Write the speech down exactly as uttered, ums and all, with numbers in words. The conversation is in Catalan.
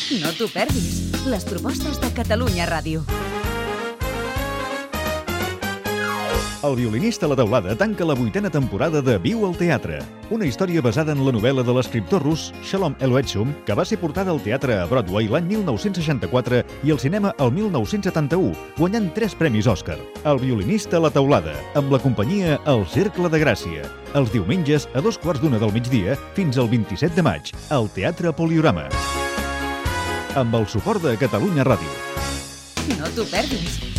No t'ho perdis. Les propostes de Catalunya Ràdio. El violinista a la teulada tanca la vuitena temporada de Viu al teatre, una història basada en la novel·la de l'escriptor rus Shalom Aleichem, que va ser portada al teatre a Broadway l'any mil nou-cents seixanta-quatre i al cinema el mil nou-cents setanta-u, guanyant tres premis Òscar. El violinista a la teulada, amb la companyia El Cercle de Gràcia, els diumenges a dos quarts d'una del migdia fins al vint-i-set de maig, al Teatre Poliorama. Amb el suport de Catalunya Ràdio. No t'ho perdis.